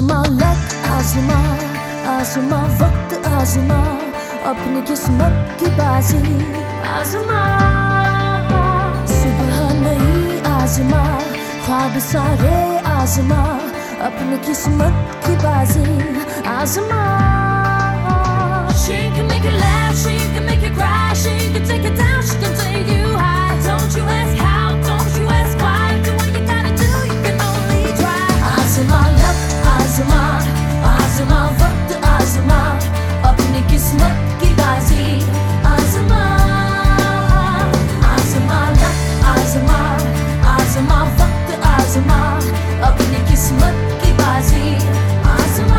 आजमा लक आजमा आजमा वक्त आजमा अपनी किस्मत की बाजी आजमा सुबह नहीं आजमा ख्वाब सारे आजमा अपनी किस्मत की बाजी आजमा She can make you laugh, she can make you cry, she can take it down, she can take you high. Don't you ask how, don't you ask why. Do what you gotta do, you can only try. आजमा luck आजमा आजमा वक्त आजमा अपनी किस्मत की बाजी आजमा आजमा लक आजमा आजमा वक्त आजमा अपनी किस्मत की बाजी आजमा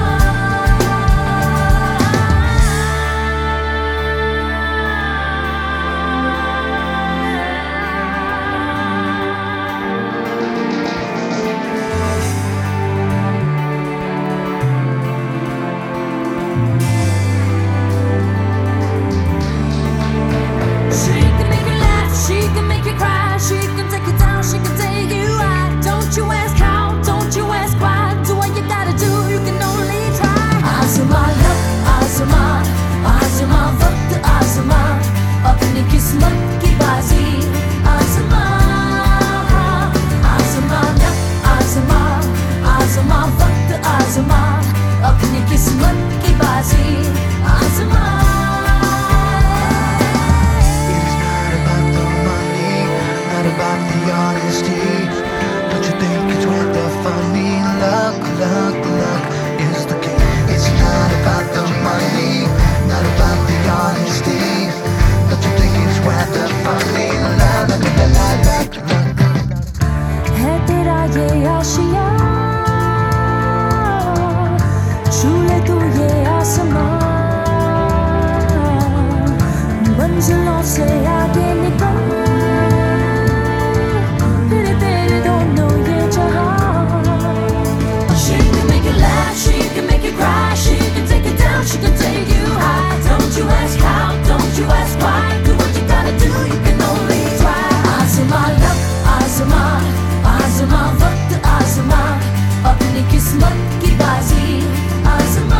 She can take it down, she can take you high. Don't you ask how, don't you ask why. Do what you gotta do, you can only try. आजमा लक आजमा आजमा वक्त आजमा अपनी किस्मत की बाजी आजमा आजमा लक आजमा आजमा वक्त आजमा अपनी किस्मत की बाजी आजमा About the honesty, don't you think it's worth the funny? Luck, luck, luck is the key. It's not about the money, not about the honesty. Don't you think it's worth the funny? Luck, luck, luck, luck, luck. है तेरा ये आशिया छू ले तू ये आसमां मंजिलों से आगे निकल She can take you high. Don't you ask how, don't you ask why. Do what you gotta do, you can only try. आजमा लक आजमा आजमा वक्त आजमा अपनी किस्मत की बाजी आजमा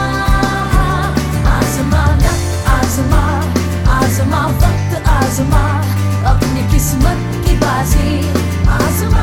आजमा लक आजमा आजमा वक्त आजमा अपनी किस्मत की बाजी आजमा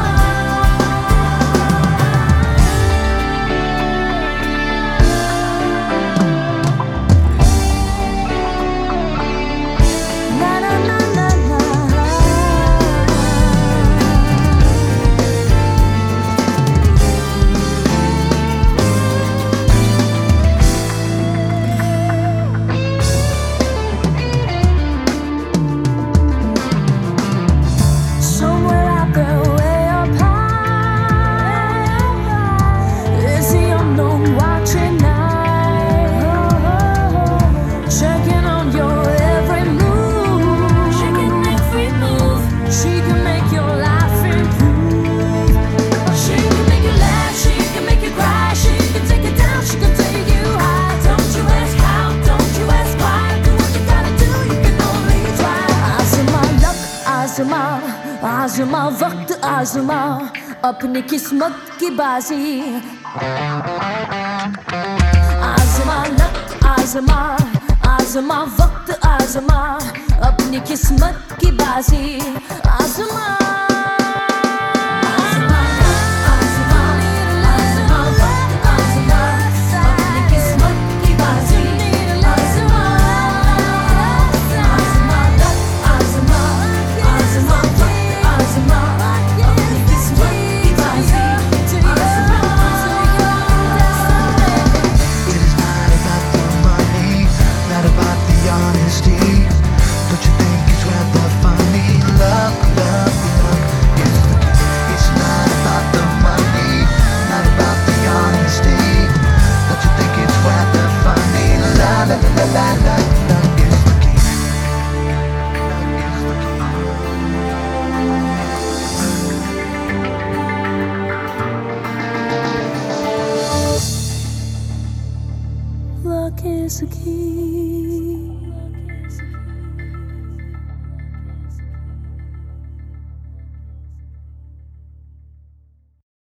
आजमा वक्त आजमा अपनी किस्मत की बाजी आजमा लक आजमा आजमा वक्त आजमा अपनी किस्मत की बाजी आजमा Don't you think it's worth the funny? Luck, luck, luck. luck is the key.